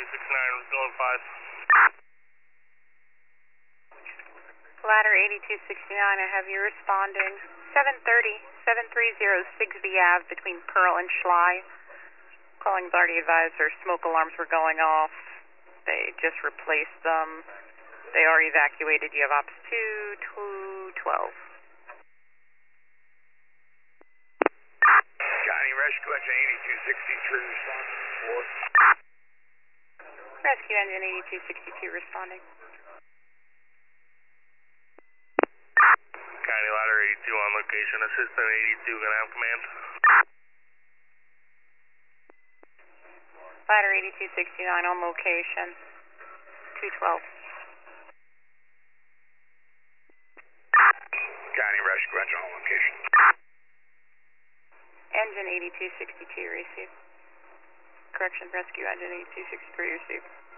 8269, going 5. Ladder 8269, I have you responding 730 Sigsbee Ave between Pearl and Schley. Calling's already advised their smoke alarms were going off. They just replaced them. They are evacuated. You have ops 2, 212. County Rescue Engine 8263 responding. Rescue Engine 8262 responding. County Ladder 82 on location. Assistant 82 gonna have command. Ladder 8269 on location. 212. County Rescue Engine on location. Engine 8262 received. Correction, Rescue Engine 8263 received.